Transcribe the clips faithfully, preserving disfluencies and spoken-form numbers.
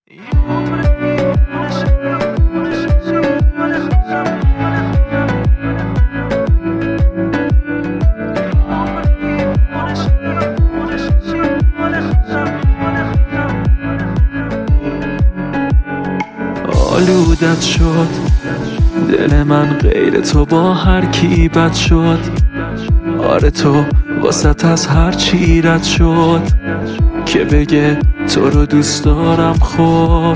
آلودت شد دل من، غیر تو با هر کی بد شد. آره تو واسط از هر چی رد شد که بگه تو رو دوست دارم. خب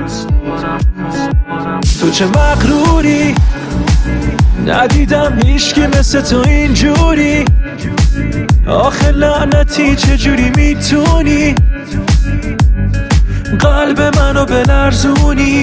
تو چه مغروری، ندیدم هیچکی مثل تو اینجوری. آخه لعنتی چجوری میتونی قلب منو بلرزونی؟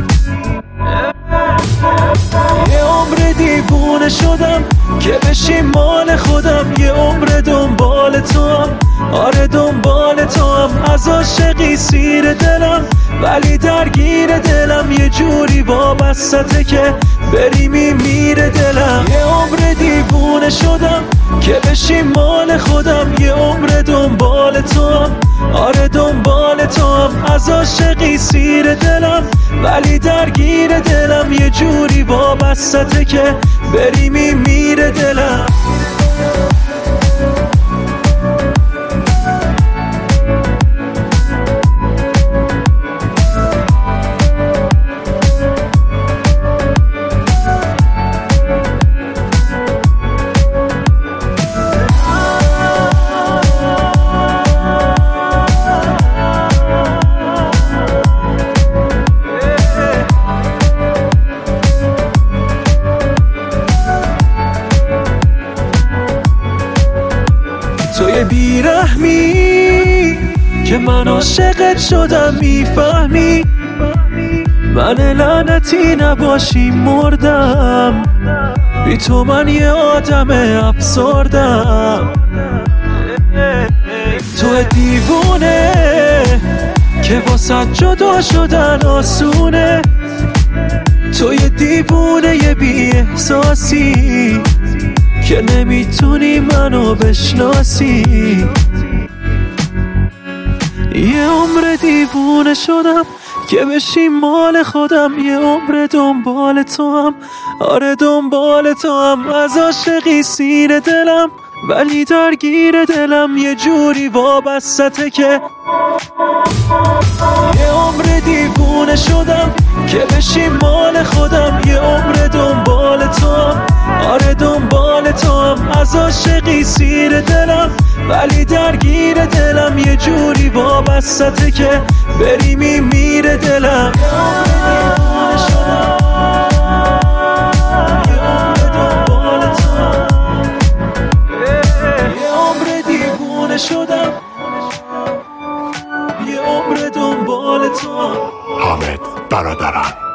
یه عمر دیوونه شدم که بشی مال خودم، یه عمر دنبال تو هم. آره دنبال تو هم، از عاشقی سیر دلم، ولی درگیر دلم یه جوری وابسته که بری میمیره دلم. یه عمر دیوونه شدم که بشی مال خودم، یه عمر دنبال تو هم. آره دنبال تو هم، از عاشقی سیر دلم، ولی درگیر دلم یه جوری وابسته که بری میمیره دلم. توی بیرحمی که من عاشقت شدم، میفهمی من لعنتی نباشی مردم. بی تو من یه آدم افسردم. تو دیوونه که واسه جدا شدن آسونه، تو یه دیوونه یه بی احساسی که نمیتونی منو بشناسی. یه عمر دیوونه شدم که بشی مال خودم، یه عمر دنبال تو هم. آره دنبال تو هم، از عاشقی سیر دلم، ولی درگیر دلم یه جوری وابسته که یه عمر دیوونه شدم که بشی مال خودم، یه عمر دنبال تو هم. آره دنبال تو هم، از عاشقی سیر دلم، ولی درگیر دلم یه جوری وابسته که بری میمیره دلم. یه عمر دنبال تو هم، یه عمر دیوونه شدم، یه عمر دنبال تو هم. حامد برادران.